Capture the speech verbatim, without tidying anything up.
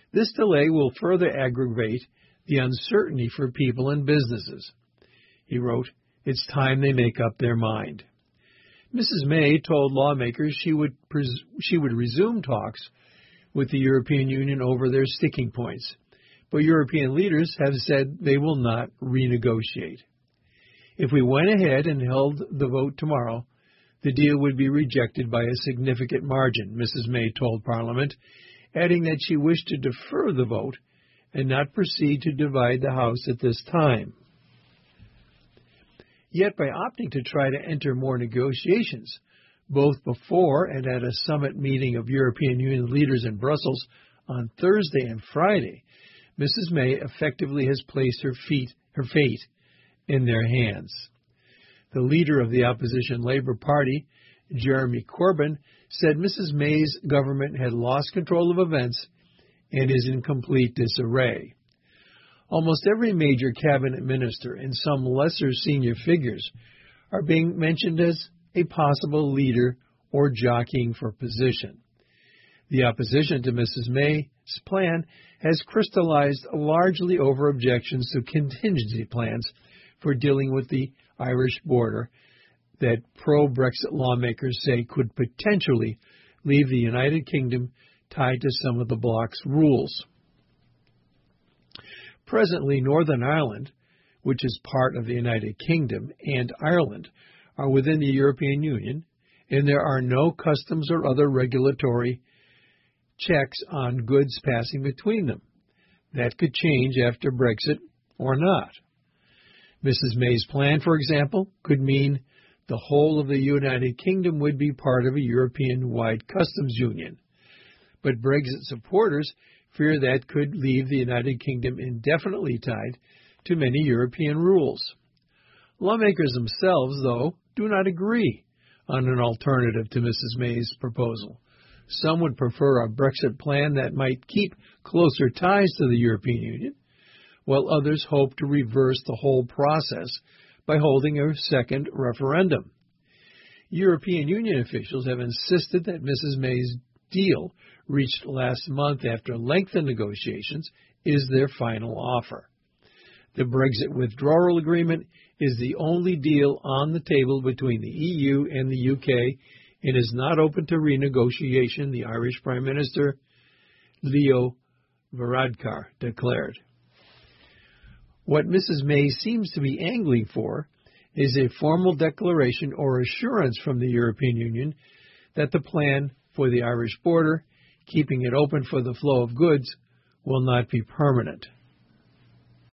This delay will further aggravate the uncertainty for people and businesses. He wrote, "It's time they make up their mind." Missus May told lawmakers she would pres- she would resume talks with the European Union over their sticking points, but European leaders have said they will not renegotiate. If we went ahead and held the vote tomorrow, the deal would be rejected by a significant margin, Missus May told Parliament, adding that she wished to defer the vote and not proceed to divide the House at this time. Yet by opting to try to enter more negotiations, both before and at a summit meeting of European Union leaders in Brussels on Thursday and Friday, Missus May effectively has placed her feet, her fate in their hands. The leader of the opposition Labour Party, Jeremy Corbyn, said Missus May's government had lost control of events and is in complete disarray. Almost every major cabinet minister and some lesser senior figures are being mentioned as a possible leader or jockeying for position. The opposition to Missus May's plan has crystallized largely over objections to contingency plans for dealing with the Irish border that pro-Brexit lawmakers say could potentially leave the United Kingdom tied to some of the bloc's rules. Presently, Northern Ireland, which is part of the United Kingdom, and Ireland are within the European Union, and there are no customs or other regulatory checks on goods passing between them. That could change after Brexit or not. Missus May's plan, for example, could mean the whole of the United Kingdom would be part of a European-wide customs union. But Brexit supporters fear that could leave the United Kingdom indefinitely tied to many European rules. Lawmakers themselves, though, do not agree on an alternative to Missus May's proposal. Some would prefer a Brexit plan that might keep closer ties to the European Union, while others hope to reverse the whole process by holding a second referendum. European Union officials have insisted that Missus May's deal, reached last month after lengthened negotiations, is their final offer. The Brexit withdrawal agreement is the only deal on the table between the E U and the U K and is not open to renegotiation, the Irish Prime Minister Leo Varadkar declared. What Missus May seems to be angling for is a formal declaration or assurance from the European Union that the plan for the Irish border, keeping it open for the flow of goods, will not be permanent.